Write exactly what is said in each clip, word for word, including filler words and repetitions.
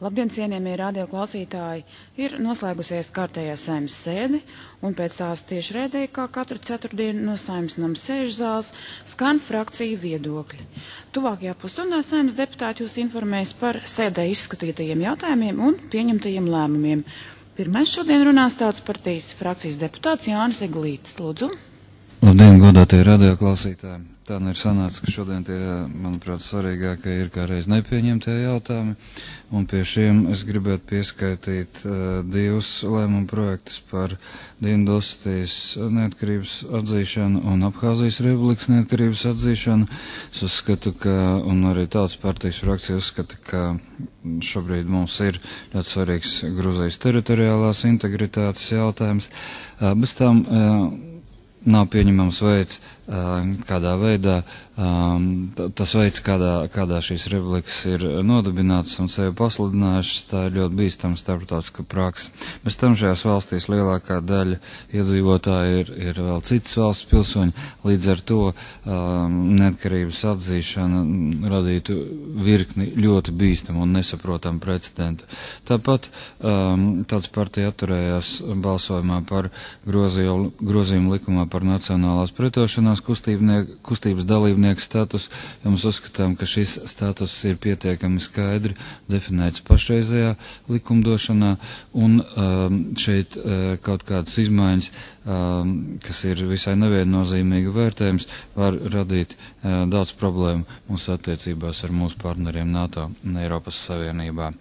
Labdien, cienījamie radio klausītāji! Ir noslēgusies kārtējā Saeimas sēde, un pēc tās tiešraidē, kā katru ceturtdienu no Saeimas nama sēžu zāles, skan frakciju viedokļi. Tuvākajā pusstundā Saeimas deputāti jūs informēs par sēdē izskatītajiem jautājumiem un pieņemtajiem lēmumiem. Pirmais šodien runās Tautas partijas frakcijas deputāts Jānis Eglītis. Lūdzu! Labdien, godātie radio klausītāji! Tā nu ir sanāca, ka šodien tie, manuprāt, svarīgākie ir kā reiz nepieņemtie jautājumi, un pie šiem es gribētu pieskaitīt uh, divus lēmumu projektus par Dienvidosetijas neatkarības atzīšanu un Abhāzijas republikas neatkarības atzīšanu. Es uzskatu, ka, un arī Tautas partijas frakcija uzskata, ka šobrīd mums ir ļoti svarīgs Gruzijas teritoriālās integritātes jautājums. Uh, bez tam uh, nav pieņemams veids, kādā veidā, tas veids, kādā, kādā šīs republikas ir nodibinātas un sevi pasludinājušas, tā ir ļoti bīstama starptautiska praksa. Bez tam šajās valstīs lielākā daļa iedzīvotāji ir, ir vēl citas valsts pilsoņi, līdz ar to neatkarības atzīšana radītu virkni ļoti bīstamu un nesaprotamu precedentu. Tāpat Tautas partija atturējās balsojumā par grozījumu, grozījumu likumā par nacionālās pretošanās kustības dalībnieku status, jo mēs uzskatām, ka šis status ir pietiekami skaidri definēts pašreizējā likumdošanā, un um, šeit uh, kaut kādas izmaiņas, um, kas ir visai neviennozīmīgi vērtējums, var radīt uh, daudz problēmu mūsu attiecībās ar mūsu partneriem NATO un Eiropas Savienībā.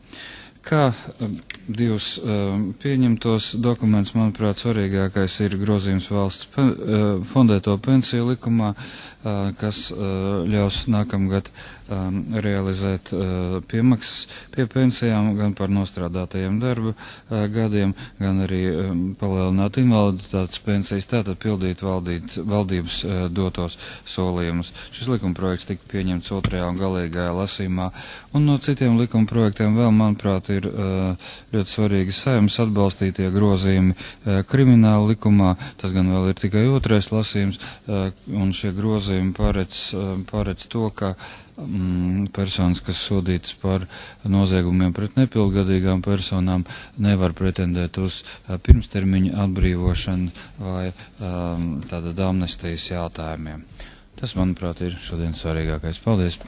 Kā divus uh, pieņemtos dokumentus, manuprāt, svarīgākais ir grozījums valsts pe, uh, fondēto pensiju likumā, uh, kas uh, ļaus nākamgad um, realizēt uh, piemaksas pie pensijām gan par nostrādātajiem darba uh, gadiem, gan arī um, palielināt invaliditātes pensijas, tātad pildīt valdīt, valdības uh, dotos solījumus. Šis likumprojekts tika pieņemts otrajā un galīgajā lasījumā, un no citiem likumprojektiem vēl, manuprāt, ir uh, ļoti svarīgi Saeimas atbalstītie grozījumi uh, krimināla likumā. Tas gan vēl ir tikai otrais lasījums, uh, un šie grozījumi paredz, uh, paredz to, ka mm, personas, kas sodītas par noziegumiem pret nepilngadīgām personām, nevar pretendēt uz uh, pirmstermiņa atbrīvošanu vai um, tātad amnestijas jautājumiem. Tas, manuprāt, ir šodien svarīgākais. Paldies!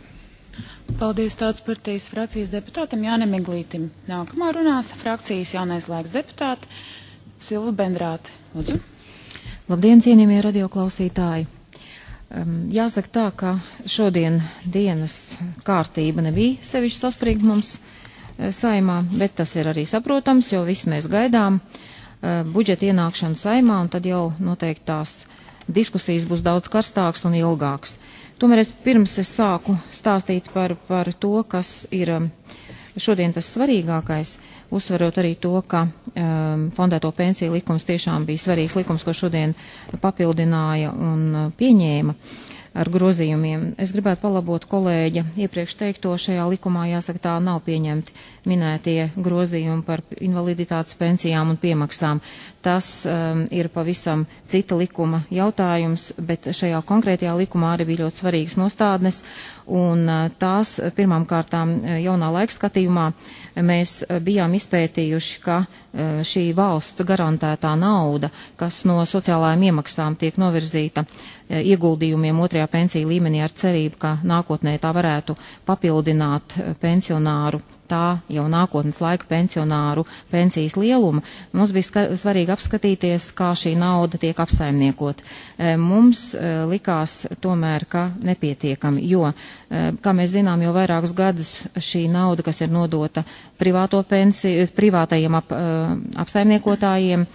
Paldies Tautas partijas frakcijas deputātam Jānim Eglītim. Nākamā runās frakcijas Jaunais laiks deputāte Silva Bendrāte. Lūdzu. Labdien, cienījamie radioklausītāji. Um, jāsaka tā, ka šodien dienas kārtība nebija sevišķi saspringta mums uh, Saeimā, bet tas ir arī saprotams, jo viss mēs gaidām uh, budžeta ienākšanu Saeimā, un tad jau noteikti tās diskusijas būs daudz karstākas un ilgākas. Tomēr es pirms es sāku stāstīt par, par to, kas ir šodien tas svarīgākais, uzsverot arī to, ka um, fondēto pensiju likums tiešām bija svarīgs likums, ko šodien papildināja un pieņēma ar grozījumiem. Es gribētu palabot kolēģa iepriekš teikto, šajā likumā jāsaka tā nav pieņemti minētie grozījumi par invaliditātes pensijām un piemaksām. Tas um, ir pavisam cita likuma jautājums, bet šajā konkrētajā likumā arī bija ļoti svarīgas nostādnes, un uh, tās pirmām kārtām jaunā laika skatījumā mēs bijām izpētījuši, ka uh, šī valsts garantētā nauda, kas no sociālajām iemaksām tiek novirzīta uh, ieguldījumiem otrajā pensiju līmenī ar cerību, ka nākotnē tā varētu papildināt uh, pensionāru tā jau nākotnes laika pensionāru pensijas lieluma, mums bija svarīgi apskatīties, kā šī nauda tiek apsaimniekot. Mums likās tomēr, ka nepietiekami, jo, kā mēs zinām, jau vairākus gadus šī nauda, kas ir nodota privāto pensiju, privātajiem ap, apsaimniekotājiem,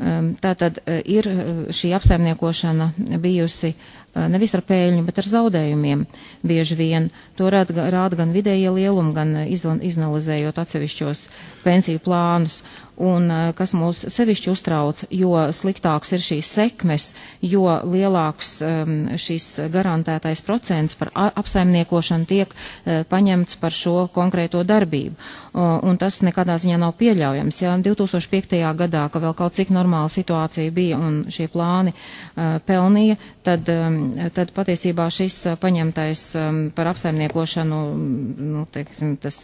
tātad ir šī apsaimniekošana bijusi nevis ar pēļņu, bet ar zaudējumiem. Bieži vien to rāda, rāda gan vidējie lielumi, gan izanalizējot atsevišķos pensiju plānus. Un kas mūs sevišķi uztrauc, jo sliktāks ir šīs sekmes, jo lielāks um, šis garantētais procents par apsaimniekošanu tiek uh, paņemts par šo konkrēto darbību. Uh, un tas nekādā ziņā nav pieļaujams. Ja divi tūkstoši piektajā gadā, ka vēl kaut cik normāla situācija bija un šie plāni uh, pelnīja, tad, um, tad patiesībā šis uh, paņemtais um, par apsaimniekošanu, nu, teiksim, tas procents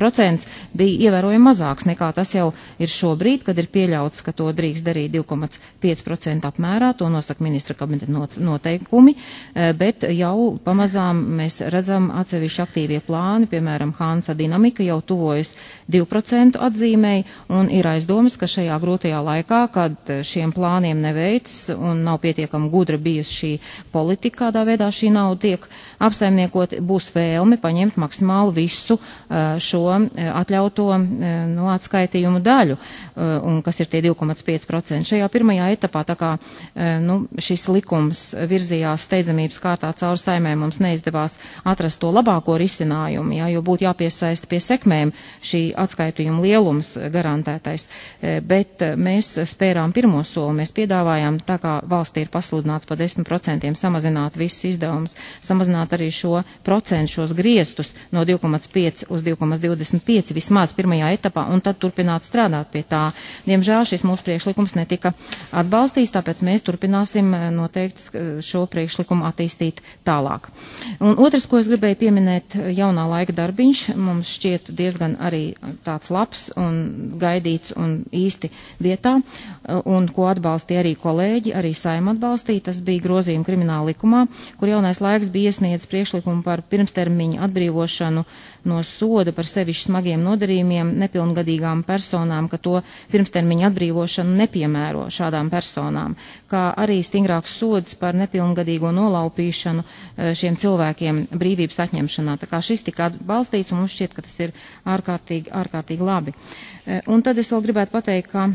procents bija ievērojami mazāks nekā tas jau ir šobrīd, kad ir pieļauts, ka to drīkst darīt divi komats pieci procenti apmērā, to nosaka ministra kabineta noteikumi, bet jau pamazām mēs redzam atsevišķi aktīvie plāni, piemēram, Hansa dinamika jau tuvojas divu procentu atzīmēji, un ir aizdomas, ka šajā grūtajā laikā, kad šiem plāniem neveic un nav pietiekami gudra bijusi šī politika, kādā veidā šī nauda tiek apsaimniekot, būs vēlme paņemt maksimāli visu šo atļauto no atskaitījumu daļu, un kas ir tie divi komats pieci procenti. Šajā pirmajā etapā, tā kā nu, šis likums virzījās steidzamības kārtā caur saimē, mums neizdevās atrast to labāko risinājumu, jā, jo būtu jāpiesaista pie sekmēm šī atskaitījuma lielums garantētais. Bet mēs spērām pirmo soli, mēs piedāvājām, tā kā valstī ir pasludināts pa desmit procentiem samazināt visus izdevumus, samazināt arī šo procentu, šos griestus no divi komats pieci uz divi komats divdesmit pieci vismaz pirmajā etapā, un tad turpināt strādāt pie tā. Diemžēl šis mūsu priekšlikums netika atbalstīts, tāpēc mēs turpināsim noteikti šo priekšlikumu attīstīt tālāk. Un otrs, ko es gribēju pieminēt, jaunā laika darbiņš, mums šķiet diezgan arī tāds labs un gaidīts un īsti vietā, un ko atbalstīja arī kolēģi, arī Saima atbalstīja, tas bija grozījumi krimināla likumā, kur jaunais laiks bija iesniedz priekšlikumu par pirmstermiņa atbrīvošanu no soda par sevišķi smagiem nodarījumiem nepilngadīgām personām, ka to pirmstermiņa atbrīvošanu nepiemēro šādām personām, kā arī stingrāks sods par nepilngadīgo nolaupīšanu šiem cilvēkiem brīvības atņemšanā. Tā kā šis tika atbalstīts, un mums šķiet, ka tas ir ārkārtīgi, ārkārtīgi labi. Un tad es vēl gribētu pateikt, ka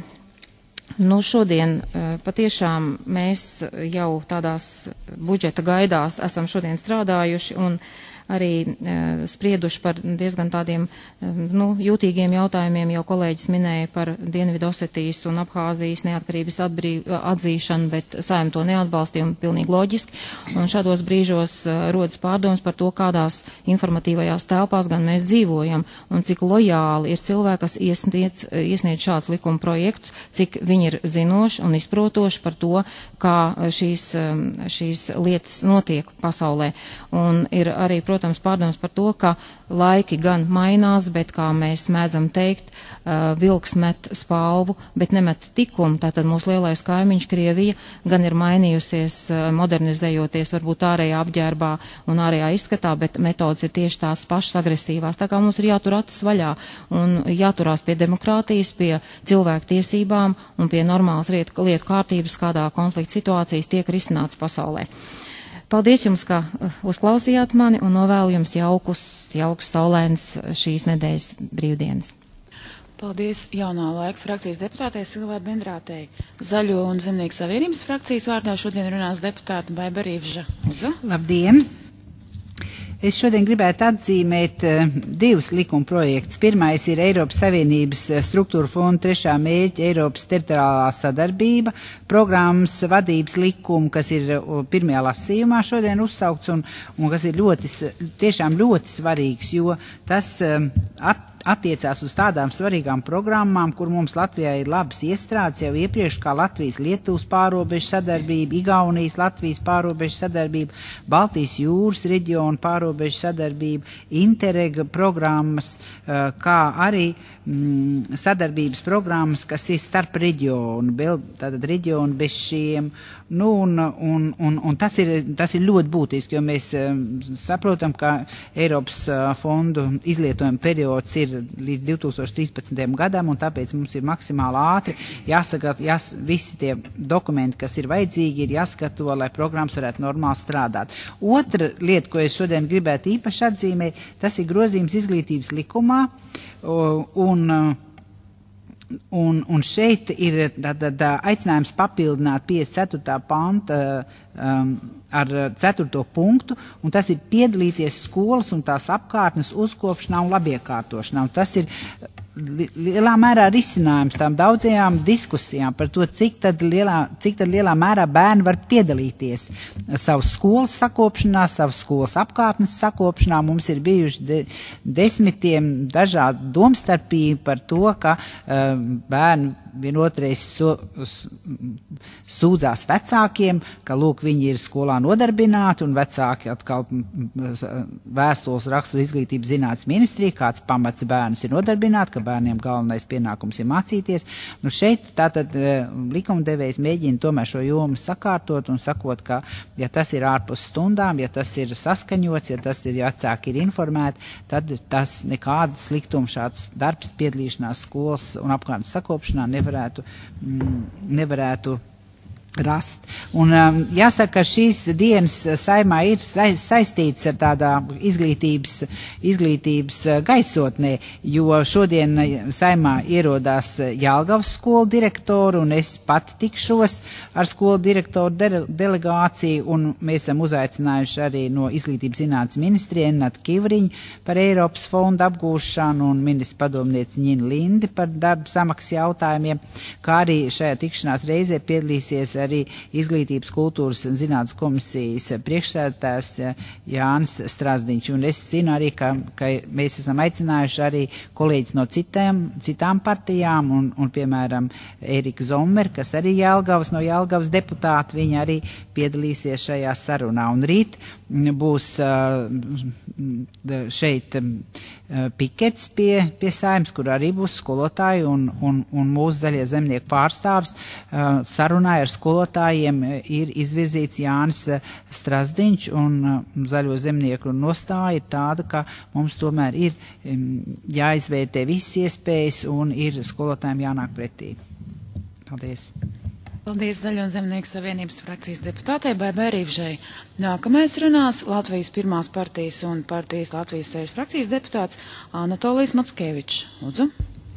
Nu, šodien patiešām mēs jau tādās budžeta gaidās esam šodien strādājuši un arī sprieduši par diezgan tādiem nu, jūtīgiem jautājumiem, jau kolēģis minēja par Dienvidosetijas un Abhāzijas neatkarības atbrīv, atzīšanu, bet Saima to neatbalstīja un pilnīgi loģiski. Un šādos brīžos rodas pārdomas par to, kādās informatīvajās telpās gan mēs dzīvojam un cik lojāli ir cilvēki, kas iesniedz, iesniedz šāds likuma projekts, cik viņi ir zinoši un izprotoši par to, kā šīs, šīs lietas notiek pasaulē. Un ir arī, protams, pārdoms par to, ka laiki gan mainās, bet, kā mēs mēdzam teikt, vilks met spalvu, bet nemet tikumu. Tātad mūsu lielais kaimiņš Krievija gan ir mainījusies, modernizējoties varbūt ārējā apģērbā un ārējā izskatā, bet metodas ir tieši tās pašas agresīvās. Tā kā mums ir jātur acis vaļā un jāturās pie demokrātijas, pie cilvēku tiesībām un pie normālas lietu, lietu kārtības, kādā konflikta situācijas tiek risināts pasaulē. Paldies jums, ka uzklausījāt mani un novēlu jums jaukus, jauks saulēns šīs nedēļas brīvdienas. Paldies jaunā laika frakcijas deputātei Silvai Bendrātei. Zaļo un Zemnieku savienības frakcijas vārdā šodien runās deputāta Baiba Rīvža. Labdien! Es šodien gribētu atzīmēt uh, divus likuma projektus. Pirmais ir Eiropas Savienības struktūra fonda trešā mērķa Eiropas teritoriālā sadarbība, programmas vadības likumu, kas ir uh, pirmajā lasījumā šodien uzsaukts un, un kas ir ļoti, tiešām ļoti svarīgs, jo tas um, at, attiecās uz tādām svarīgām programmām, kur mums Latvijā ir labas iestrādes jau iepriekš, kā Latvijas-Lietuvas pārobežu sadarbība, Igaunijas-Latvijas pārobežu sadarbība, Baltijas jūras reģiona pārobežu sadarbība, Interrega programmas, kā arī mm, sadarbības programmas, kas ir starp reģionu, tātad reģionu bez šiem, nu, un, un, un, un tas ir, tas ir ļoti būtiski, jo mēs saprotam, ka Eiropas fondu izlietojuma periods ir līdz divi tūkstoši trīspadsmitajam gadam, un tāpēc mums ir maksimāli ātri jāsagat, jās, visi tie dokumenti, kas ir vajadzīgi, ir jāskato, lai programmas varētu normāli strādāt. Otra lieta, ko es šodien gribētu īpaši atzīmēt, tas ir grozījums izglītības likumā, un, un, un šeit ir tā, tā, tā, aicinājums papildināt piecdesmit ceturtā panta um, ar ceturto punktu, un tas ir piedalīties skolas un tās apkārtnes uzkopšanā un labiekārtošanā. Un tas ir lielā mērā risinājums tām daudzajām diskusijām par to, cik tad lielā, cik tad lielā mērā bērni var piedalīties savas skolas sakopšanā, savas skolas apkārtnes sakopšanā. Mums ir bijuši de, desmitiem dažādu domstarpību par to, ka uh, bērni vienotreiz so, sūdzās vecākiem, ka, lūk, viņi ir skolā nodarbināti, un vecāki atkal vēstules rakstu izglītības zinātnes ministrija, kāds pamats bērnus ir nodarbināti, ka bērniem galvenais pienākums ir mācīties. Nu šeit tātad likumdevējs mēģina tomēr šo jomu sakārtot un sakot, ka, ja tas ir ārpus stundām, ja tas ir saskaņots, ja tas ir, ja vecāki ir informēti, tad tas nekāda sliktuma šāds darbs, piedalīšanās skolas un apkārtnes sakopšanā nevarētu, mm, nevarētu rast. Un um, jāsaka, ka šīs dienas saimā ir saistīts ar tādā izglītības, izglītības gaisotnē, jo šodien saimā ierodās Jelgavas skolu direktoru, un es pati tikšos ar skolu direktoru de delegāciju, un mēs esam uzaicinājuši arī no izglītības zinātnes ministrija Ennatu Kivriņu par Eiropas fondu apgūšanu un ministrs padomnieci Ņina Lindi par darba samaksas jautājumiem, kā arī šajā tikšanās reizē piedalīsies arī Izglītības, kultūras un zinātnes komisijas priekšsēdētājs Jānis Strazdiņš. Un es zinu arī, ka, ka mēs esam aicinājuši arī kolēģis no citām, citām partijām, un, un piemēram, Erika Zommer, kas arī Jelgavas, no Jelgavas deputāti, viņa arī piedalīsies šajā sarunā. Un rīt būs šeit pikets pie, pie Saeimas, kur arī būs skolotāji un, un, un mūsu zaļie zemnieku pārstāvs. Sarunāja ar skolotājiem ir izvirzīts Jānis Strazdiņš, un zaļo zemnieku nostāja ir tāda, ka mums tomēr ir jāizvērtē visas iespējas un ir skolotājiem jānāk pretī. Paldies! Paldies Zaļo zemnieku savienības frakcijas deputātei Baibai Rīvžai. Nākamais runās Latvijas pirmās partijas un partijas Latvijas sēžu frakcijas deputāts Anatolijs Mackevičs. Lūdzu.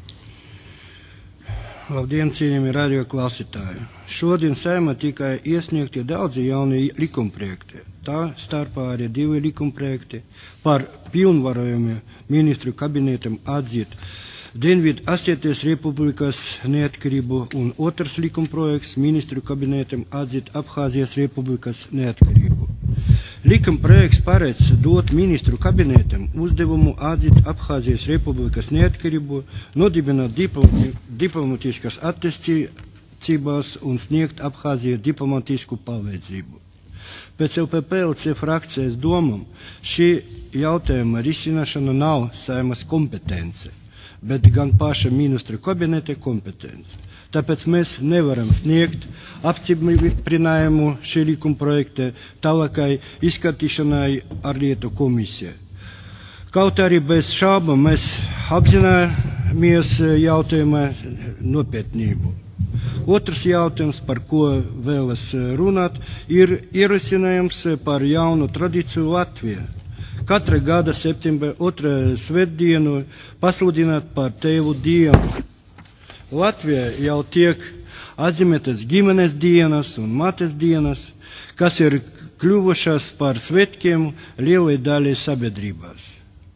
Labdien, cienījami radio klausītāji. Šodien Saeimā tikai iesniegti daudzi jauni likumprojekti. Tā starpā arī divi likumprojekti par pilnvarojumu ministru kabinetam atzīt Dienvidu Osētijas Republikas neatkarību un otrs likumprojekts ministru kabinetam atzīt Abhāzijas Republikas neatkarību. Likumprojekts paredz dot ministru kabinetam uzdevumu atzīt Abhāzijas Republikas neatkarību, nodibināt diplomati diplomatiskas attiecības un sniegt Abhāzijai diplomatisku palīdzību. Pēc L P P L C frakcijas domām šī jautājuma risināšana nav Saeimas kompetence, bet gan paša ministra kabineta kompetence. Tāpēc mēs nevaram sniegt apstiprinājumu šī likuma projekta tālākai izskatīšanai ārlietu komisijai. Kaut arī bez šābām mēs apzināmies jautājuma nopietnību. Otrs jautājums, par ko vēlas runāt, ir ierosinājums par jaunu tradīciju Latvijā. Katra gada septembra otrā svētdienu pasludināt par tēvu dienu. Latvijā jau tiek atzīmētas ģimenes dienas un mates dienas, kas ir kļuvušas par svētkiem lielai daļai sabiedrībās.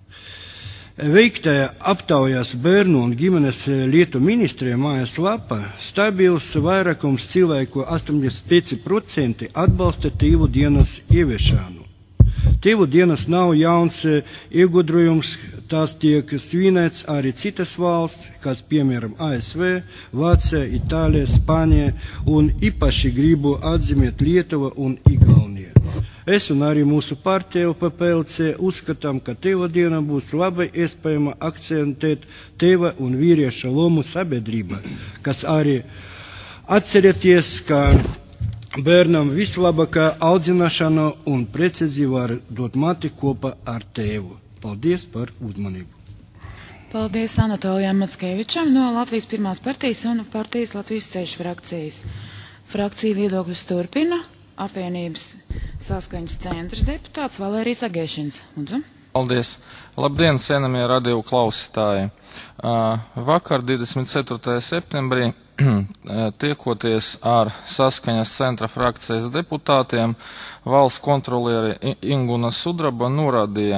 Veiktajā aptaujās bērnu un ģimenes lietu ministrija mājas lapa stabils vairākums cilvēku astoņdesmit pieci procenti atbalsta tēvu dienas ieviešanu. Tēvu dienas nav jauns iegudrojums, tās tiek svinēts arī citas valsts, kas piemēram A S V, Vācija, Itālija, Spānija un īpaši gribu atzīmēt Lietuva un Igaunija. Es un arī mūsu partija L P P L C uzskatām, ka tēva diena būs labai iespējama akcentēt tēva un vīrieša lomu sabiedrībā, kas arī atcerieties, ka bērnam vislabākā audzināšana un precīzi var dot mati kopā ar tēvu. Paldies par uzmanību. Paldies Anatolijam Mackevičam no Latvijas pirmās partijas un partijas Latvijas ceļš frakcijas. Frakcija viedokļus turpina apvienības saskaņas centrs deputāts Valērijas Agēšins. Lūdzu. Paldies. Labdien, cienamie radio klausītāji. Vakar, divdesmit ceturtajā septembrī, tiekoties ar saskaņas centra frakcijas deputātiem, valsts kontrolieri Inguna Sudraba norādīja,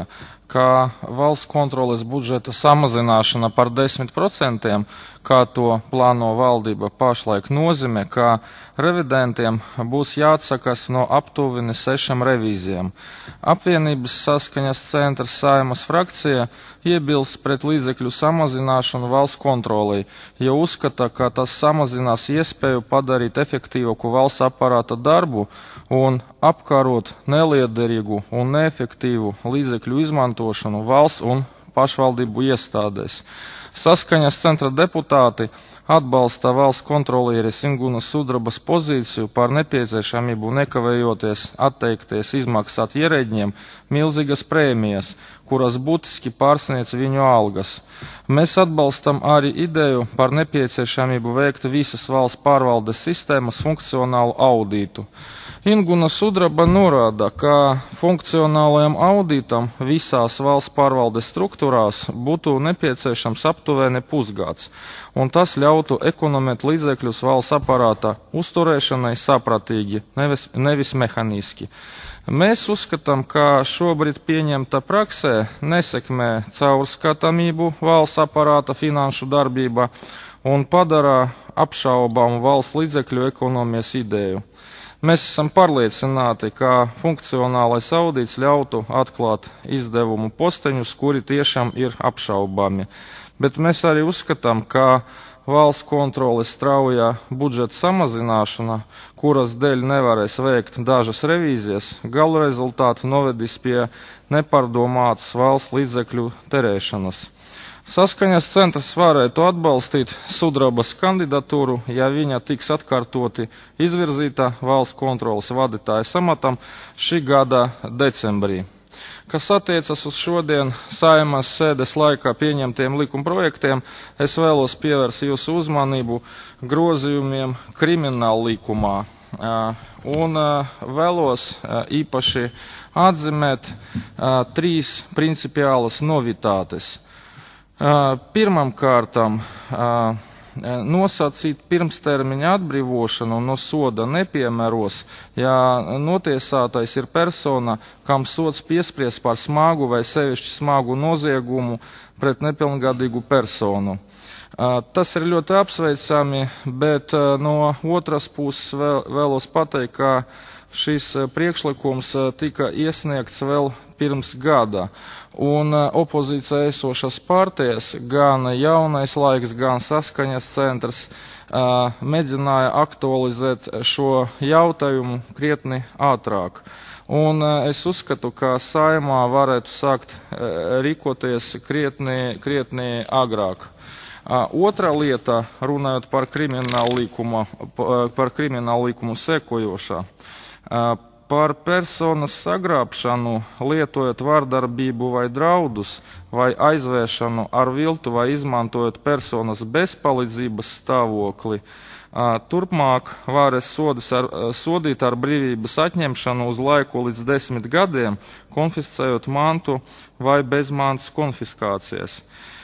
ka valsts kontroles budžeta samazināšana par desmit procentiem, kā to plāno valdība pašlaik, nozīmē, ka revidentiem būs jāatsakas no aptuveni sešām revīzijām. Apvienības saskaņas centrs Saeimas frakcija iebilst pret līdzekļu samazināšanu valsts kontrolei, jo uzskata, ka tas samazinās iespēju padarīt efektīvāku valsts aparāta darbu un apkarot neliederīgu un neefektīvu līdzekļu izmantošanu valsts un pašvaldību iestādēs. Saskaņas centra deputāti atbalsta valsts kontrolieres Ingunas Sudrabas pozīciju par nepieciešamību nekavējoties atteikties izmaksāt ierēģiem milzīgas prēmijas, kuras būtiski pārsniedz viņu algas. Mēs atbalstam arī ideju par nepieciešamību veikt visas valsts pārvaldes sistēmas funkcionālu audītu. Inguna Sudraba norāda, ka funkcionālajam auditam visās valsts pārvaldes struktūrās būtu nepieciešams aptuveni pusgads, un tas ļautu ekonomēt līdzekļus valsts aparāta uzturēšanai saprātīgi, nevis, nevis mehaniski. Mēs uzskatām, ka šobrīd pieņemta praksē nesekmē caurskatāmību valsts aparāta finanšu darbība un padara apšaubāmu valsts līdzekļu ekonomijas ideju. Mēs esam pārliecināti, ka funkcionālais audits ļautu atklāt izdevumu posteņus, kuri tiešām ir apšaubāmi. Bet mēs arī uzskatām, ka valsts kontroles straujā budžeta samazināšana, kuras dēļ nevarēs veikt dažas revīzijas, galu rezultātu novedīs pie nepārdomātas valsts līdzekļu terēšanas. Saskaņas centrs varētu atbalstīt Sudrabas kandidatūru, ja viņa tiks atkārtoti izvirzīta valsts kontroles vadītāja amatam šī gada decembrī. Kas attiecas uz šodien Saeimas sēdes laikā pieņemtiem likumprojektiem, es vēlos pievērst jūsu uzmanību grozījumiem krimināla likumā un vēlos īpaši atzīmēt trīs principiālas novitātes. Pirmam kārtam nosacīt pirmstermiņa atbrīvošanu no soda nepiemēros, ja notiesātais ir persona, kam sods piespries par smagu vai sevišķi smagu noziegumu pret nepilngadīgu personu. Tas ir ļoti apsveicami, bet no otras puses vēl, vēlos pateikt, ka šis priekšlikums tika iesniegts vēl pirms gada, un opozīcijā esošas partijas, gan Jaunais laiks, gan Saskaņas centrs mēģināja aktualizēt šo jautājumu krietni ātrāk. Un es uzskatu, ka Saeimā varētu sākt rīkoties krietni, krietni agrāk. Otra lieta, runājot par kriminālu likumu, par kriminālu likumu sekojošā. Par personas sagrābšanu, lietojot vardarbību vai draudus, vai aizvēršanu ar viltu vai izmantojot personas bezpalīdzības stāvokli, turpmāk varēs ar, sodīt ar brīvības atņemšanu uz laiku līdz desmit gadiem, konfiscējot mantu vai bez mantas konfiskācijas.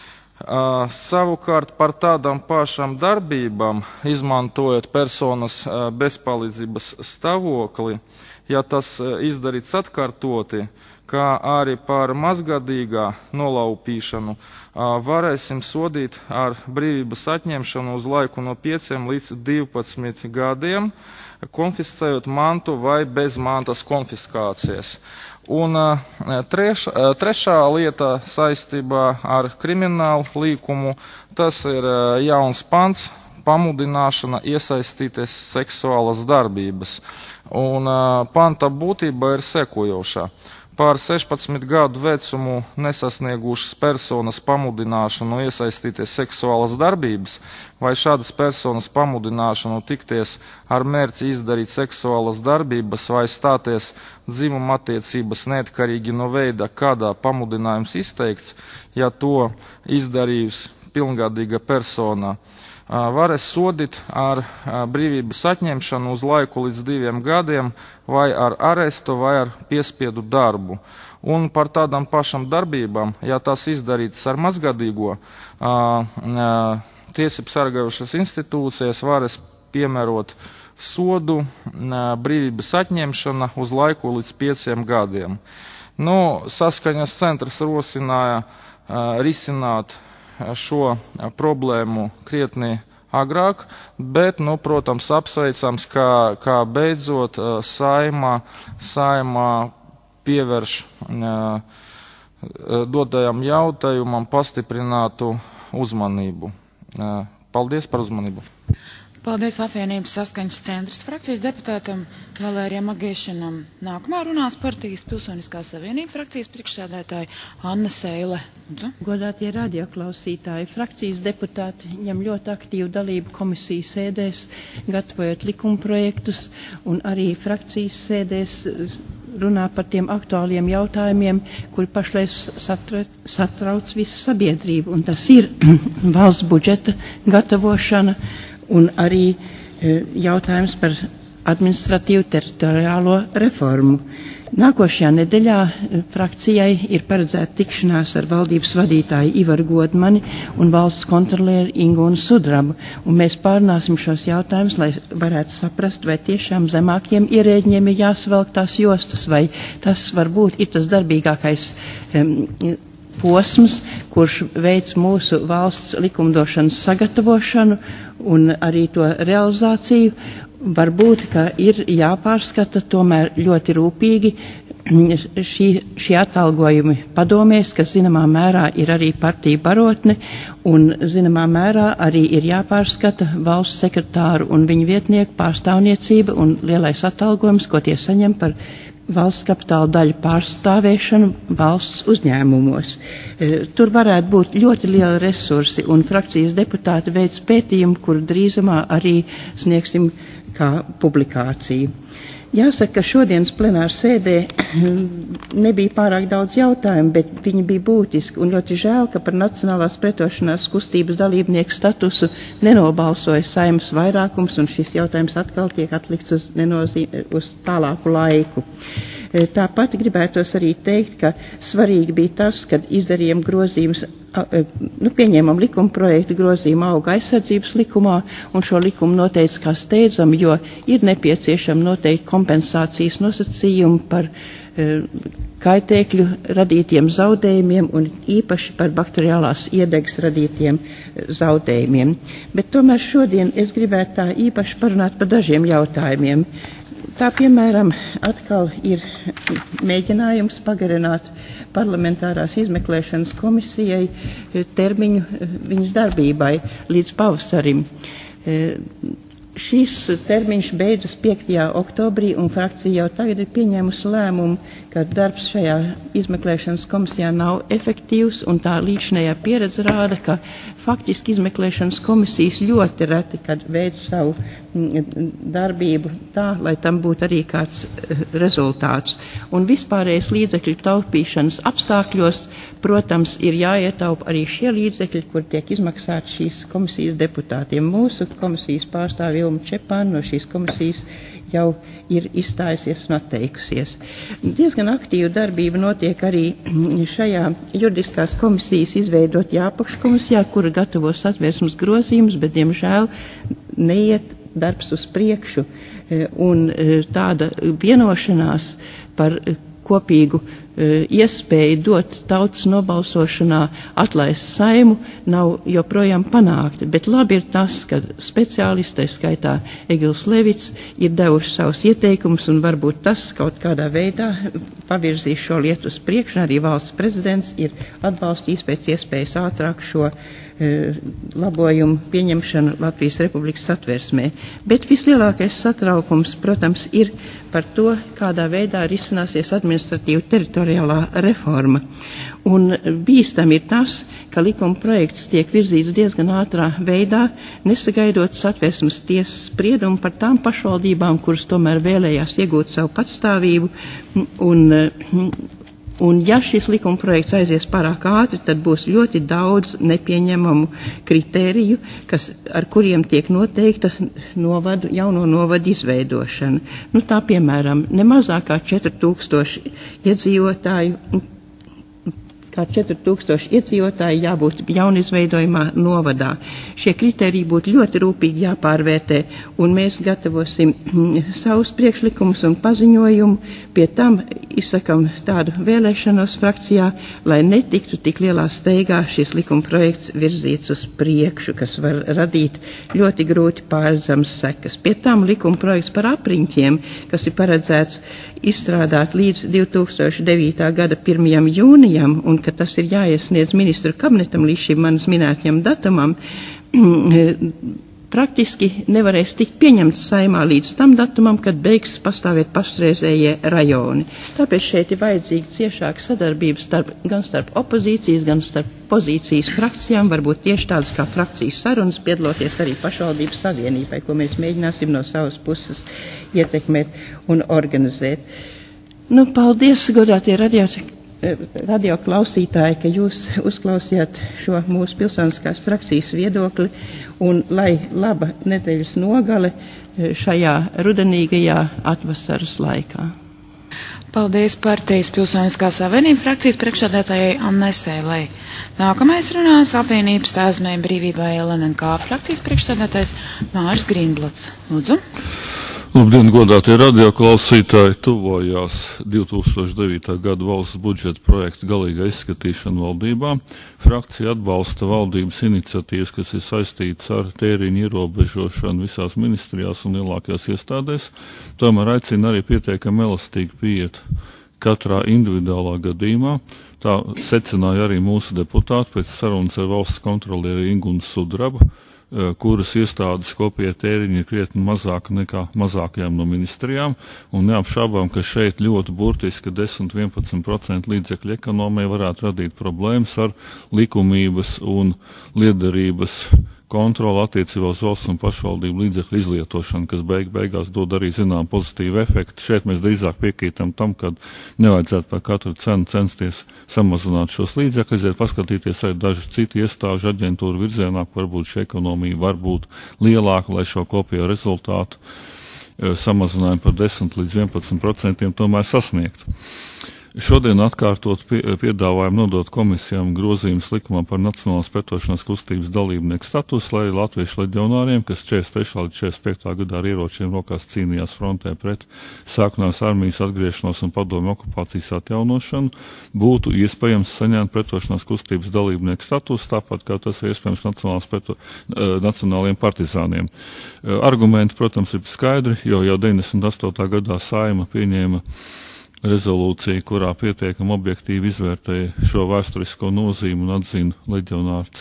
Uh, savukārt par tādām pašām darbībām, izmantojot personas uh, bezpalīdzības stāvokli, ja tas uh, izdarīts atkārtoti, kā arī par mazgadīgā nolaupīšanu, uh, varēsim sodīt ar brīvības atņemšanu uz laiku no pieciem līdz divpadsmit gadiem, konfiscējot mantu vai bez mantas konfiskācijas. Un treš, trešā lieta saistībā ar kriminālu likumu, tas ir jauns pants - pamudināšana iesaistīties seksuālas darbības. Un panta būtība ir sekojošā. Par sešpadsmit gadu vecumu nesasniegušas personas pamudināšanu iesaistīties seksuālas darbības vai šādas personas pamudināšanu tikties ar mērķi izdarīt seksuālas darbības vai stāties dzimuma attiecības neatkarīgi no veida, kādā pamudinājums izteikts, ja to izdarījusi pilngadīga persona, varēs sodīt ar brīvības atņemšanu uz laiku līdz diviem gadiem vai ar arestu vai ar piespiedu darbu. Un par tādām pašām darbībām, ja tās izdarītas ar mazgadīgo, tiesību sargājušas institūcijas varēs piemērot sodu brīvības atņemšana uz laiku līdz pieciem gadiem. Nu, saskaņas centrs rosināja uh, risināt šo problēmu krietni agrāk, bet, nu, protams, apsveicams, ka, kā beidzot saimā, saimā pievērš dotajam jautājumam pastiprinātu uzmanību. Paldies par uzmanību. Paldies apvienības saskaņas centras frakcijas deputātam Valērijam Agēšanam. Nākamā runās partijas Pilsoniskās savienības frakcijas priekšsēdētāja Anna Seile. Godātie radioklausītāji, frakcijas deputāti ņem ļoti aktīvu dalību komisijas sēdēs, gatavojot likumprojektus, un arī frakcijas sēdēs runā par tiem aktuāliem jautājumiem, kuri pašlaik satra, satrauc visu sabiedrību, un tas ir valsts budžeta gatavošana, un arī e, jautājums par administratīvu teritoriālo reformu. Nākošajā nedēļā e, frakcijai ir paredzēta tikšanās ar valdības vadītāju Ivaru Godmani un valsts kontrolieru Ingūnu Sudrabu, un mēs pārnāsim šos jautājumus, lai varētu saprast, vai tiešām zemākiem ierēģiem ir jāsavelk tās jostas, vai tas varbūt ir tas darbīgākais um, posms, kurš veic mūsu valsts likumdošanas sagatavošanu un arī to realizāciju. Varbūt, ka ir jāpārskata tomēr ļoti rūpīgi šī, šie atalgojumi padomēs, kas zināmā mērā ir arī partija barotne, un zināmā mērā arī ir jāpārskata valsts sekretāru un viņu vietnieku pārstāvniecība un lielais atalgojums, ko tie saņem par valsts kapitāla daļu pārstāvēšanu valsts uzņēmumos. E, tur varētu būt ļoti liela resursi, un frakcijas deputāti veids pētījumu, kuru drīzumā arī sniegsim kā publikāciju. Jāsaka, ka šodienas plenāra sēdē nebija pārāk daudz jautājumu, bet viņi bija būtiski, un ļoti žēl, ka par Nacionālās pretošanās kustības dalībnieku statusu nenobalsoja Saeimas vairākums, un šis jautājums atkal tiek atlikts uz, nenozī, uz tālāku laiku. Tāpat gribētos arī teikt, ka svarīgi bija tas, kad izdarījām grozījumus, nu, pieņēmām likuma projektu grozījumu auga aizsardzības likumā, un šo likumu noteica kā steidzam, jo ir nepieciešama noteikti kompensācijas nosacījumi par e, kaitēkļu radītiem zaudējumiem un īpaši par bakteriālās iedegas radītiem zaudējumiem. Bet tomēr šodien es gribētu tā īpaši parunāt par dažiem jautājumiem. Tā, piemēram, atkal ir mēģinājums pagarināt parlamentārās izmeklēšanas komisijai termiņu viņas darbībai līdz pavasarim. Šis termiņš beidzas piektajā oktobrī, un frakcija jau tagad ir pieņēmusi lēmumu, ka darbs šajā izmeklēšanas komisijā nav efektīvs, un tā līdzinējā pieredze rāda, ka faktiski izmeklēšanas komisijas ļoti reti, kad veic savu darbību tā, lai tam būtu arī kāds rezultāts. Un vispārējais līdzekļu taupīšanas apstākļos, protams, ir jāietaupa arī šie līdzekļi, kur tiek izmaksāti šīs komisijas deputātiem. Mūsu komisijas pārstāvja Ilma Čepāna no šīs komisijas jau ir izstājusies un atteikusies. Diezgan aktīva darbība notiek arī šajā juridiskās komisijas izveidotajā apakškomisijā, kura gatavo satversmes grozījumus, bet, diemžēl, neiet darbs uz priekšu, un tāda vienošanās par kopīgu iespēju dot tautas nobalsošanā atlaist Saimu nav joprojām panākta, bet labi ir tas, ka speciālisti, skaitā Egils Levits, ir devuši savus ieteikumus, un varbūt tas kaut kādā veidā pavirzīs šo lietu uz priekšu, arī valsts prezidents ir atbalstījis pēc iespējas ātrāk šo labojumu pieņemšanu Latvijas Republikas satversmē. Bet vislielākais satraukums, protams, ir par to, kādā veidā risināsies administratīva teritoriālā reforma. Un bīstam ir tas, ka likuma projekts tiek virzīts diezgan ātrā veidā, nesagaidot satversmes tiesas spriedumu par tām pašvaldībām, kuras tomēr vēlējās iegūt savu patstāvību, un Un ja šis likuma projekts aizies pārāk ātri, tad būs ļoti daudz nepieņemamu kritēriju, kas, ar kuriem tiek noteikta novadu, jauno novadu izveidošana. Nu, tā, piemēram, nemazākā četri tūkstoši iedzīvotāju par četri tūkstoši iedzīvotāju jābūt jaunizveidojumā novadā. Šie kriteriji būtu ļoti rūpīgi jāpārvērtē, un mēs gatavosim savus priekšlikumus un paziņojumu. Pie tam izsakam tādu vēlēšanos frakcijā, lai netiktu tik lielā steigā šis likuma projekts virzīts uz priekšu, kas var radīt ļoti grūti pārredzamas sekas. Pie tam likuma projekts par apriņķiem, kas ir paredzēts izstrādāt līdz divi tūkstoši devītā gada pirmajam jūnijam, un ka tas ir jāiesniedz ministru kabinetam līdz šim manas minētajam datumam, praktiski nevarēs tikt pieņemts saimā līdz tam datumam, kad beigs pastāvēt pašreizējie rajoni. Tāpēc šeit ir vajadzīga ciešāka sadarbība starp, gan starp opozīcijas, gan starp pozīcijas frakcijām, varbūt tieši tādas kā frakcijas sarunas, piedaloties arī pašvaldības savienībai, ko mēs mēģināsim no savas puses ietekmēt un organizēt. Nu, paldies, godātie radio, radio klausītāji, ka jūs uzklausījāt šo mūsu pilsoniskās frakcijas viedokli, un lai laba nedēļas nogale šajā rudenīgajā atvasaras laikā. Paldies partijas Pilsoniskās savienības frakcijas priekšsēdētājai Annesēlei. Nākamais runās apvienības Tēvzemē brīvībai L N N K frakcijas priekšsēdētājs Māris Grīnblats. Lūdzu. Labdien, godātie radioklausītāji, tuvojās divi tūkstoši devītā gada valsts budžeta projekta galīga izskatīšana valdībā. Frakcija atbalsta valdības iniciatīvas, kas ir saistītas ar tēriņu ierobežošanu visās ministrijās un lielākajās iestādēs. Tomēr aicina arī pietiekami elastīgi pieiet katrā individuālā gadījumā. Tā secināja arī mūsu deputāti pēc sarunas ar valsts kontrolieri Ingunu Sudrabu, kuras iestādes kopējie tēriņi ir krietni mazāk nekā mazākajām no ministrijām, un neapšaubām, ka šeit ļoti burtiski desmit līdz vienpadsmit procenti līdzekļu ekonomija varētu radīt problēmas ar likumības un liederības kontroli attiecībā uz valsts un pašvaldību līdzekļu izlietošanu, kas beig beigās dod arī zinām pozitīvu efektu. Šeit mēs drīzāk piekrītam tam, ka nevajadzētu par katru cenu censties samazināt šos līdzekļus, ja paskatīties arī dažu citu iestāžu aģentūru virzienā, varbūt šī ekonomija var būt lielāka, lai šo kopējo rezultātu e, samazinājumu par desmit līdz vienpadsmit procentiem tomēr sasniegt. Šodien atkārtot pie, piedāvājumu nodot komisijām grozījumus likumā par Nacionālās pretošanās kustības dalībnieku statusu, lai latviešu leģionāriem, kas četrdesmit trešā līdz četrdesmit piektā gadā ar ieročiem rokās cīnījās frontē pret sāknās armijas atgriešanos un padomju okupācijas atjaunošanu, būtu iespējams saņemt pretošanās kustības dalībnieku statusu, tāpat kā tas ir iespējams preto, nacionāliem partizāniem. Argumenti, protams, ir skaidri, jo jau deviņdesmit astotā gadā Saeima pieņēma rezolūcija, kurā pietiekami objektīvi izvērtēja šo vēsturisko nozīmi un atzina leģionāru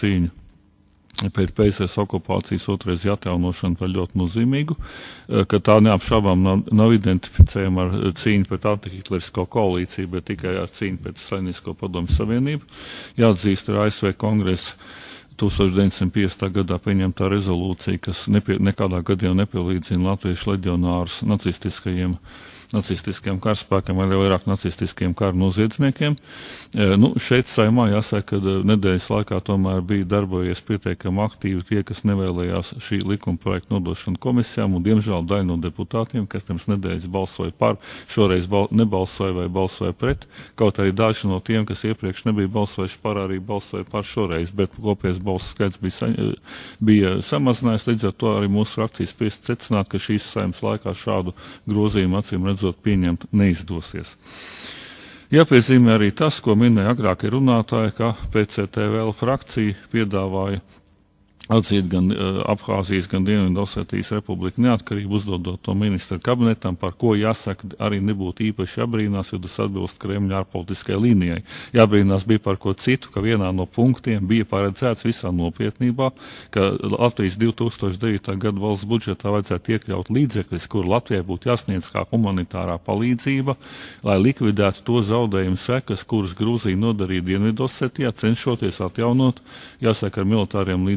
cīņu pēc P S R S okupācijas otrais atjaunošanu par ļoti nozīmīgu, ka tā neapšaubām nav, nav identificējama ar cīņu pret antihitlerisko koalīciju, bet tikai ar cīņu pret Savienisko padomju savienību. Jāatzīst ar A S V kongresu tūkstoš deviņsimt piecdesmitā gadā pieņemtā rezolūcija, kas nepie, nekādā gadījumā nepielīdzina latviešu leģionārus nacistiskajiem nacistiskiem karaspēkiem vai vairāk nacistiskiem kara noziedzniekiem. E, nu, šeit Saimā jāsaka, ka nedēļas laikā tomēr bija darbojies pietiekami aktīvi tie, kas nevēlējās šī likuma projekta nodošanu komisijām, un diemžēl daļa no deputātiem, kas pirms nedēļas balsoja par, šoreiz bal nebalsoja vai balsoja pret, kaut arī daži no tiem, kas iepriekš nebija balsojuši par, arī balsoja par šoreiz, bet kopējais balsu skaits bija, bija samazinājies, līdz ar to arī mūsu frakcijas spiest secināt, ka šīs Saimas laikā šādu grozījumu acīm redzot pieņemt neizdosies. Jāpiezīmē arī tas, ko minēja agrākie runātāji, ka P C T V L frakcija piedāvāja atzīt gan uh, Abhāzijas, gan Dienvidosetijas republiku neatkarību, uzdodot to ministra kabinetam, par ko jāsaka arī nebūtu īpaši jābrīnās, jo tas atbilst Kremļa ārpolitiskajai līnijai. Jābrīnās bija par ko citu, ka vienā no punktiem bija paredzēts visā nopietnībā, ka Latvijas divi tūkstoši devītā gada valsts budžetā vajadzētu iekļaut līdzekļus, kur Latvijai būtu jāsniedz kā humanitārā palīdzība, lai likvidētu to zaudējumu sekas, kuras Grūzija nodarīja Dienvidosetijā, cenšoties atjaunot, jāsaka, ar militāriem līdzekļiem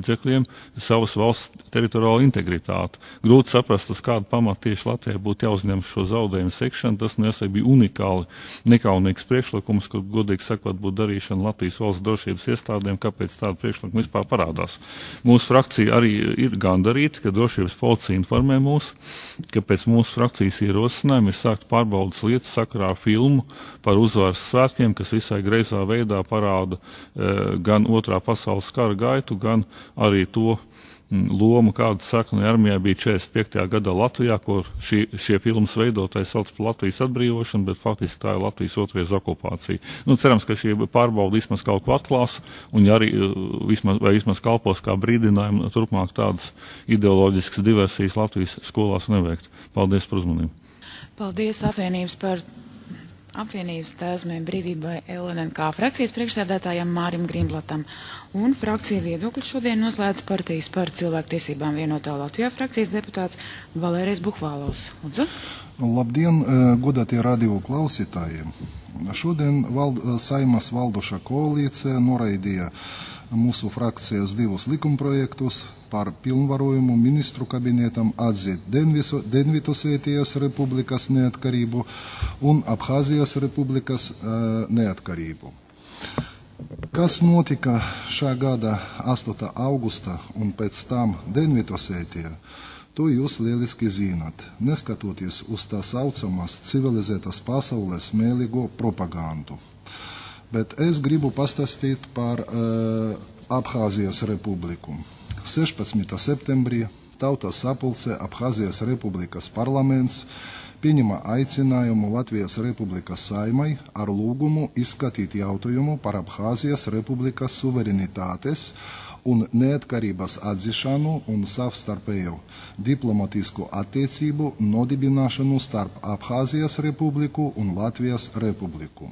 garantējam savas valsts teritoriālo integritāti. Grūti saprast, uz kādu pamatu tieši Latvijai būtu jāuzņem šo zaudējumu sekšanu. Tas nesai bija unikāli nekaunīgs priekšlikums, kur, godīgi sakot, būtu darīšana Latvijas valsts drošības iestādēm, kāpēc tāda priekšlikuma vispār parādās. Mūsu frakcija arī ir gandarīta, ka drošības policija informē mūs, ka pēc mūsu frakcijas ierosinājuma ir sākt pārbaudas lietas sakarā ar filmu par uzvaras svētkiem, kas visai greizā veidā parāda e, gan otrā pasaules kara gaitu, gan arī to m, lomu, kāda sarkanajai armijai bija četrdesmit piektajā gadā Latvijā, kur šī, šie filmas veidotāji sauc par Latvijas atbrīvošanu, bet faktiski tā ir Latvijas otrais okupācija. Nu, cerams, ka šī pārbauda vismaz kaut ko atklās un ja arī vismaz, vai vismaz kalpos kā brīdinājumu turpmāk tādas ideoloģiskas diversijas Latvijas skolās neveikt. Paldies par uzmanību. Paldies apvienības par apvienības tēzmēm brīvībai L N K frakcijas priekšsēdētājam Mārim Grīmblatam. Un frakcija viedokļu šodien noslēdz partijas par cilvēktiesībām vienotā Latvijā frakcijas deputāts Valērijs Buhvālovs. Lūdzu. Labdien, godātie radio klausītāji. Šodien val, Saimas valdošā koalīcija noraidīja mūsu frakcijas divus likumprojektus par pilnvarojumu ministru kabinetam atzīt Dienvidosētijas republikas neatkarību un Abhāzijas republikas uh, neatkarību. Kas notika šā gada astotajā augustā un pēc tam Dienvidosētijā, to jūs lieliski zināt, neskatoties uz tā saucamās civilizētas pasaules mēlīgo propagandu. Bet es gribu pastāstīt par uh, Abhāzijas republiku. sešpadsmitā septembrī Tautas sapulce Abhāzijas republikas parlaments pieņema aicinājumu Latvijas republikas Saimai ar lūgumu izskatīt jautājumu par Abhāzijas republikas suverenitātes un neatkarības atzīšanu un savstarpēju diplomatisku attiecību nodibināšanu starp Abhāzijas republiku un Latvijas republiku.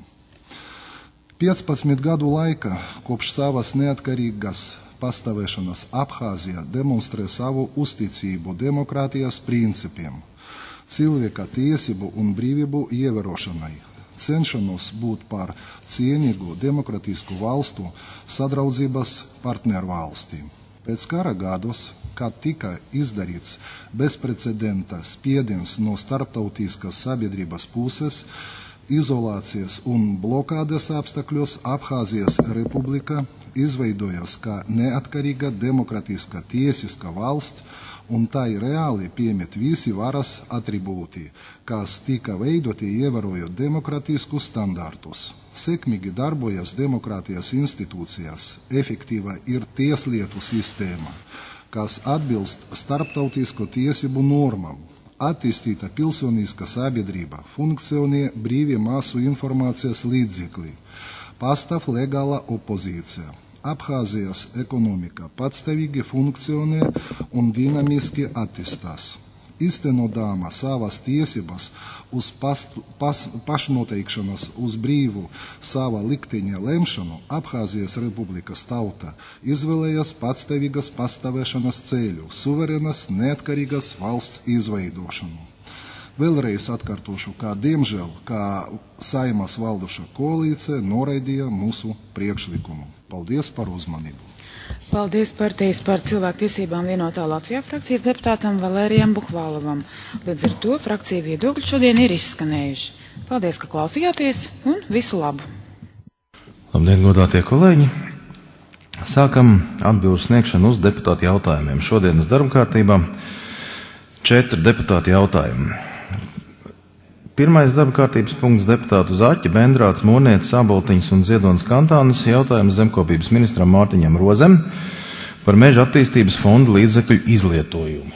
piecpadsmit gadu laika kopš savas neatkarīgas pastāvēšanas Abhāzija demonstrē savu uzticību demokrātijas principiem, cilvēka tiesību un brīvību ievērošanai, cenšanos būt par cienīgu demokratisku valstu sadraudzības partneru valstīm. Pēc kara gados, kad tika izdarīts bezprecedenta spiediens no starptautiskas sabiedrības puses, izolācijas un blokādes apstākļos Abhāzijas republika izveidojas kā neatkarīga demokratiska tiesiska valsts, un tai reāli piemet visi varas atribūti, kas tika veidoti ievērojot demokratiskus standartus. Sekmīgi darbojas demokrātijas institūcijas, efektīva ir tieslietu sistēma, kas atbilst starptautisko tiesību normām. Attīstīta pilsoniska sabiedrība, funkcionē brīvie masu informācijas līdzekļi, pastāv legāla opozīcija. Abhāzijas ekonomika patstāvīgi funkcionē un dinamiski attīstās. Īstenodama savas tiesības uz pastu, pas, pašnoteikšanas uz brīvu sava likteņa lemšanu, Abhāzijas republikas tauta izvēlējas patstāvīgas pastāvēšanas ceļu, suverenas neatkarīgas valsts izveidošanu. Vēlreiz atkārtošu, kā diemžēl, kā Saimas valdošā koalīcija noraidīja mūsu priekšlikumu. Paldies par uzmanību. Paldies partijas par cilvēktiesībām vienotā Latvijā frakcijas deputātam Valērijam Buhvālovam. Līdz ar to frakcija viedokļi šodien ir izskanējuši. Paldies, ka klausījāties un visu labu. Labdien, godātie kolēģi! Sākam atbilžu sniegšanu uz deputātu jautājumiem. Šodienas darba kārtībā četri deputāti jautājumi. Pirmais darba kārtības punkts deputātu Zaķa, Bendrāts, Mūrnietis, Sāboltiņas un Ziedonis Kantānis jautājums zemkopības ministram Mārtiņam Rozem par meža attīstības fonda līdzekļu izlietojumu.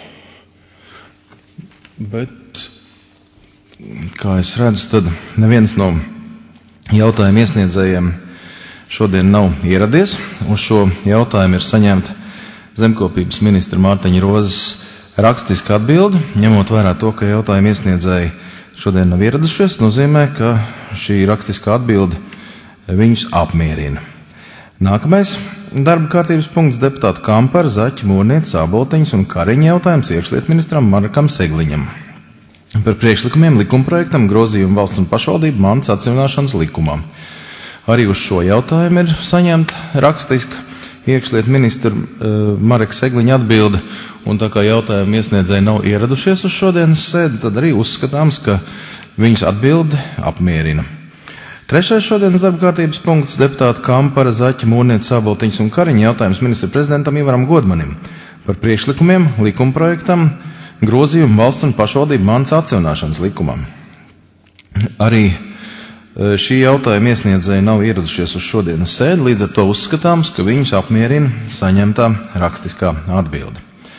Bet, kā es redzu, tad neviens no jautājumu iesniedzējiem šodien nav ieradies. Uz šo jautājumu ir saņemta zemkopības ministra Mārtiņa Rozes rakstiska atbilde, ņemot vērā to, ka jautājumu iesniedzēji šodien nav ieradušies, nozīmē, ka šī rakstiskā atbilde viņus apmierina. Nākamais darba kārtības punkts deputātu Kampara, Zaķa, Mūrnietis, Sāboltiņas un Kariņa jautājums iekšlietu ministram Markam Segliņam par priekšlikumiem likumprojektam grozījumu valsts un pašvaldību mantas atsevināšanas likumā. Arī uz šo jautājumu ir saņemta rakstiska iekšlietu ministra uh, Mareka Segliņa atbilde, un tā kā jautājumu iesniedzēji nav ieradušies uz šodienas sēdi, tad arī uzskatāms, ka viņas atbilde apmierina. Trešais šodienas darba kārtības punkts - deputāta Kampara, Zaķa, Mūrniece, Sāboltiņas un Kariņa jautājums ministra prezidentam Ivaram Godmanim par priekšlikumiem likumprojektam grozījumu valsts un pašvaldību mantas atjaunināšanas likumam. Arī šī jautājuma iesniedzēji nav ieradušies uz šodienas sēdi, līdz ar to uzskatāms, ka viņus apmierina saņemtā rakstiskā atbilde.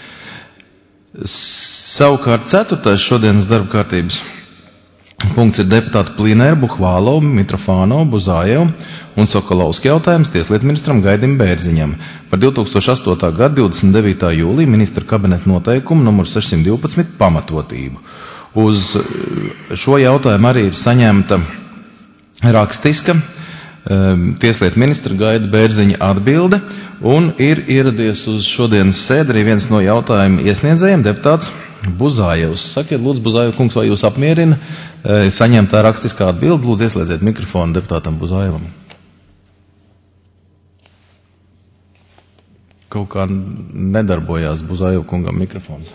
Savukārt ceturtais šodienas darba kārtības punkts ir deputāti Plīnēra, Buhvālova, Mitrofānova, Buzājeva un Sokolovska jautājums tieslietu ministram Gaidim Bērziņam par divs tūkstoši astotā gada divdesmit devītā jūlija ministra kabineta noteikumu numur sešsimt divpadsmit pamatotību. Uz šo jautājumu arī ir saņemta rakstiska tieslietu ministra Gaida Bērziņa atbilde, un ir ieradies uz šodienas sēdi arī viens no jautājumu iesniedzējiem, deputāts Buzājevs. Sakiet, lūdzu, Buzājev kungs, vai jūs apmierina saņemtā rakstiskā atbilde? Lūdzu, ieslēdziet mikrofonu deputātam Buzājevam. Kaut kā nedarbojās Buzājev kungam mikrofons.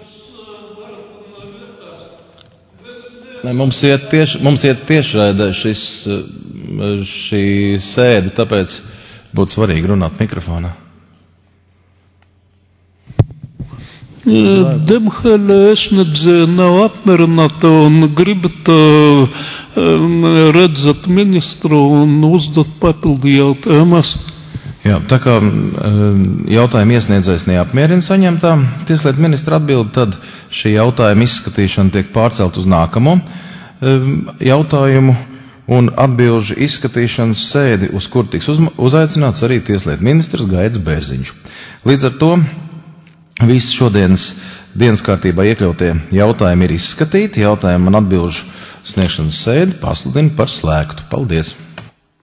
Ne, mums iet tieši, mums iet tiešraidē šis, šī sēde, tāpēc būtu svarīgi runāt mikrofonā. Diemžēl iesniedzēja nav apmierināta un gribat redzēt ministru un uzdot papildu jautājumus. Jā, tā kā jautājuma iesniedzējs neapmierina saņemtā tieslietu ministra atbildi, tad šī jautājuma izskatīšana tiek pārcelt uz nākamo jautājumu un atbilžu izskatīšanas sēdi, uz kur tiks uzaicināts arī tieslietu ministrs Gaids Bērziņš. Līdz ar to visi šodienas dienas kārtībā iekļautie jautājumi ir izskatīti. Jautājumu un atbilžu sniegšanas sēdi pasludina par slēgtu. Paldies!